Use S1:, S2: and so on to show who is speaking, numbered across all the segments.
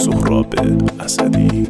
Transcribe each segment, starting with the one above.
S1: سهراب اسدی.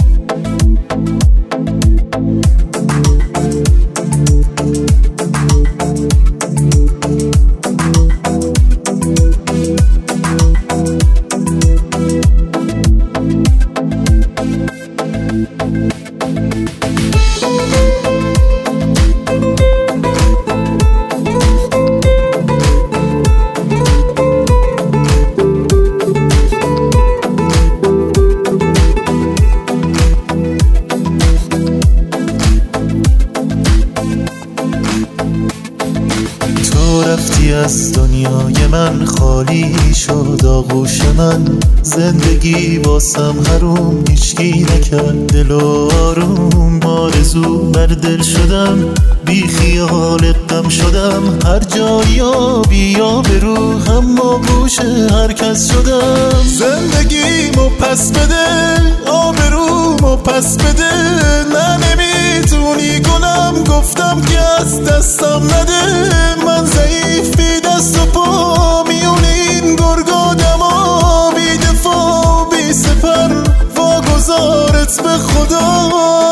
S2: رفتی از دنیای من، خالی شد آغوش من. زندگی واسم حروم، هیچکی نکرد دل و آروم. آرزو بر دل شدم، بی خیال غم شدم. هر جایی آبی آبرو، اما گوش هر کس شدم. زندگیمو پس بده، آبرومو پس بده. نه نمیتونی گلم، گفتم که از دستم نده. من ضعیف بی دست و پا، میون این گرگادما. بی دفاع بی سپر، واگذارت به خدا.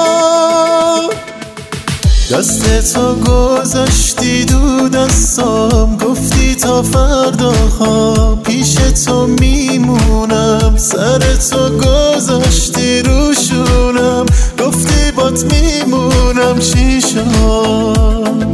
S2: دست تو گذاشتی دو دستام، گفتی تا فردا ها پیش تو میمونم. سر تو گذاشتی رو شونم، گفتی بات میمونم. چی شد؟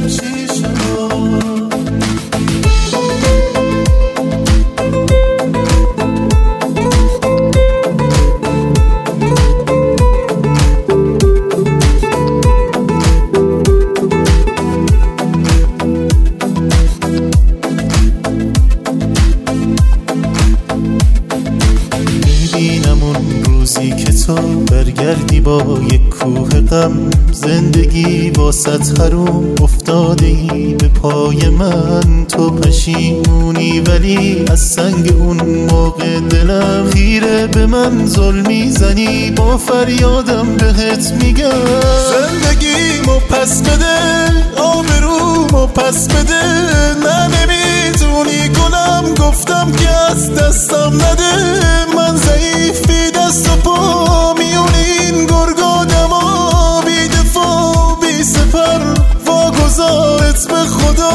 S2: روزی که تو برگردی با یک کوه غم. زندگی واسط حروم، افتاده ای به پای من. تو پشیمونی ولی از سنگ اون موقع دلم. خیره به من ظلم میزنی، با فریادم بهت میگم. زندگیمو پس بده، آبرومو پس بده. نه نمیتونی گلم، گفتم که از دستم نده. من ضعیف بی دست و پا، میون این گرگادما. بی دفاع بی سپر، واگذارت به خدا.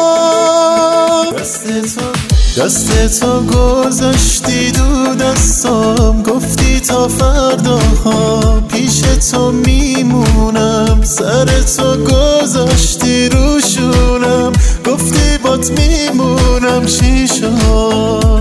S2: دست تو گذاشتی دو دستام، گفتی تا فردا ها پیش تو میمونم. سر تو گذاشتی رو شونم، گفتی بات میمونم. چی شد؟